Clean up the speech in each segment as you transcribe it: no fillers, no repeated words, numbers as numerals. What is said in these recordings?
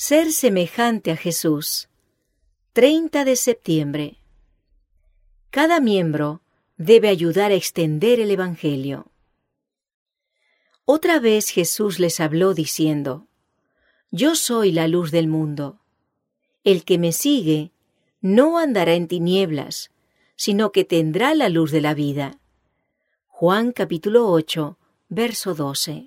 Ser semejante a Jesús. 30 de septiembre. Cada miembro debe ayudar a extender el Evangelio. Otra vez Jesús les habló diciendo: Yo soy la luz del mundo. El que me sigue no andará en tinieblas, sino que tendrá la luz de la vida. Juan capítulo 8, verso 12.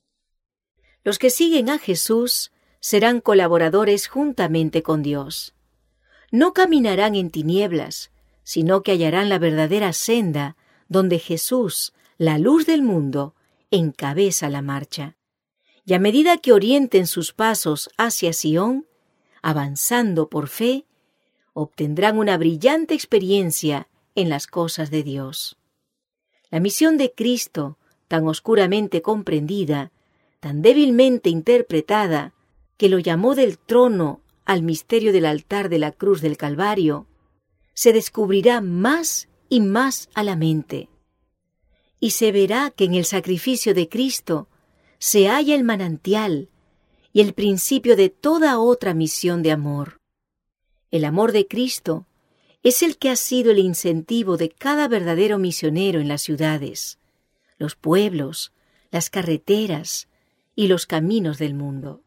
Los que siguen a Jesús serán colaboradores juntamente con Dios. No caminarán en tinieblas, sino que hallarán la verdadera senda donde Jesús, la luz del mundo, encabeza la marcha. Y a medida que orienten sus pasos hacia Sión, avanzando por fe, obtendrán una brillante experiencia en las cosas de Dios. La misión de Cristo, tan oscuramente comprendida, tan débilmente interpretada, que lo llamó del trono al misterio del altar de la cruz del Calvario, se descubrirá más y más a la mente. Y se verá que en el sacrificio de Cristo se halla el manantial y el principio de toda otra misión de amor. El amor de Cristo es el que ha sido el incentivo de cada verdadero misionero en las ciudades, los pueblos, las carreteras y los caminos del mundo.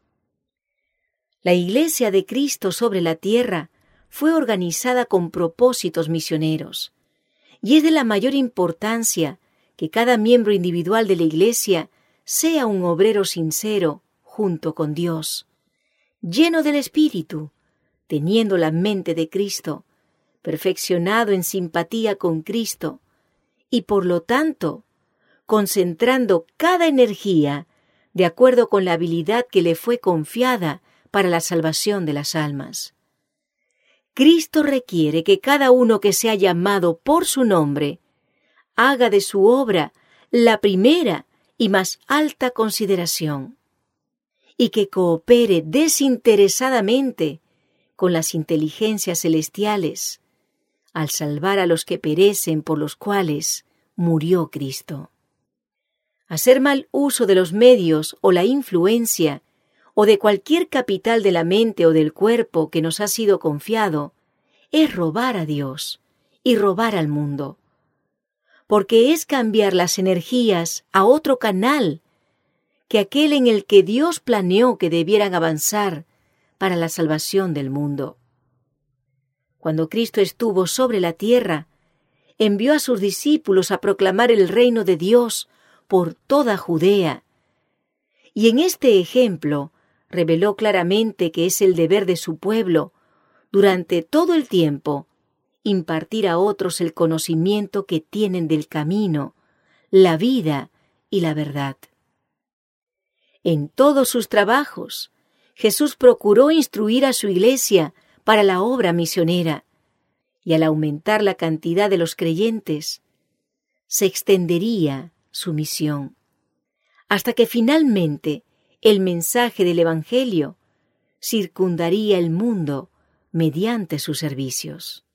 La Iglesia de Cristo sobre la tierra fue organizada con propósitos misioneros, y es de la mayor importancia que cada miembro individual de la Iglesia sea un obrero sincero junto con Dios, lleno del Espíritu, teniendo la mente de Cristo, perfeccionado en simpatía con Cristo, y por lo tanto, concentrando cada energía de acuerdo con la habilidad que le fue confiada para la salvación de las almas. Cristo requiere que cada uno que sea llamado por su nombre haga de su obra la primera y más alta consideración, y que coopere desinteresadamente con las inteligencias celestiales al salvar a los que perecen por los cuales murió Cristo. Hacer mal uso de los medios o la influencia o de cualquier capital de la mente o del cuerpo que nos ha sido confiado, es robar a Dios y robar al mundo, porque es cambiar las energías a otro canal que aquel en el que Dios planeó que debieran avanzar para la salvación del mundo. Cuando Cristo estuvo sobre la tierra, envió a sus discípulos a proclamar el reino de Dios por toda Judea, y en este ejemplo reveló claramente que es el deber de su pueblo, durante todo el tiempo, impartir a otros el conocimiento que tienen del camino, la vida y la verdad. En todos sus trabajos, Jesús procuró instruir a su Iglesia para la obra misionera, y al aumentar la cantidad de los creyentes, se extendería su misión, hasta que finalmente el mensaje del Evangelio circundaría el mundo mediante sus servicios.